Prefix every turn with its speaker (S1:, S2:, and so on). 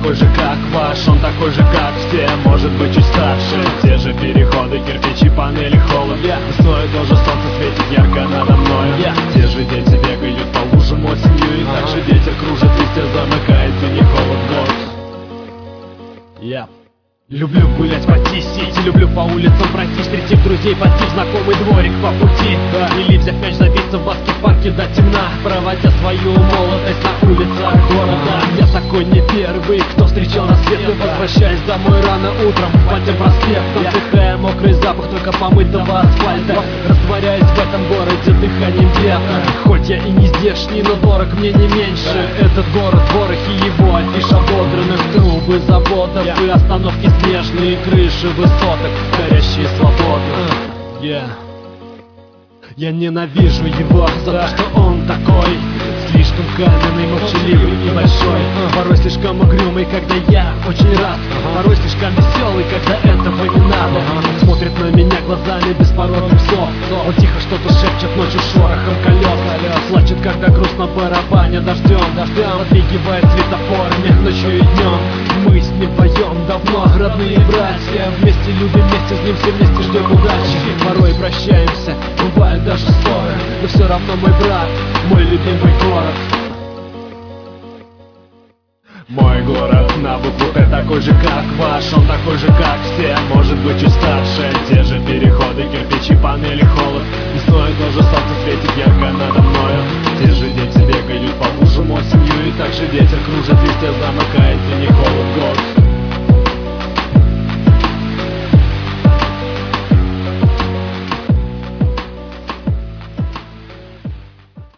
S1: такой же, как ваш, он такой же, как все, может быть чуть старше. Те же переходы, кирпичи, панели, холод. Весной тоже солнце светит ярко надо мною. Те же дети бегают по лужам осенью, и так же ветер кружит листья, замыкает зимний холод год. Люблю гулять по Ти-Сити, люблю по улицам пройти, встретив друзей, пойти в знакомый дворик по пути. Или взять мяч, забиться в баскет-парке до темна, проводя свою молодость на улицах города. Я такой не первый, кто встречал рассвет, возвращаясь домой рано утром по тем проспектам, вдыхая мокрый запах только помытого асфальта, растворяясь в этом городе дыханием ветра. Хоть я и не здешний, но дорог мне не меньше этот город, ворохи его афиш ободранных, трубы заводов и остановки, снежные крыши высоток, горящие свободно. Я ненавижу его за то, что он такой слишком каменный, молчаливый и большой, порой слишком угрюмый, когда я очень рад, порой слишком веселый, когда этого не надо. Смотрит на меня глазами беспородных псов, он тихо что-то шепчет ночью шорохом колес, плачет, когда грустно барабаня дождем, подмигивает светофорами ночью и днем. Мы с ним вдвоем давно родные братья, вместе любим, вместе с ним, все вместе ждем удачи. Порой прощаемся, бывают даже ссоры, но все равно мой брат, мой любимый город. Мой город на букву Т такой же, как ваш, он такой же, как все, может быть чуть старше. Те же переходы, кирпичи, панели, холод. Весной тоже солнце светит ярко надо мною. Те же дети бегают по лужам осенью, и так же ветер кружит листья, замыкает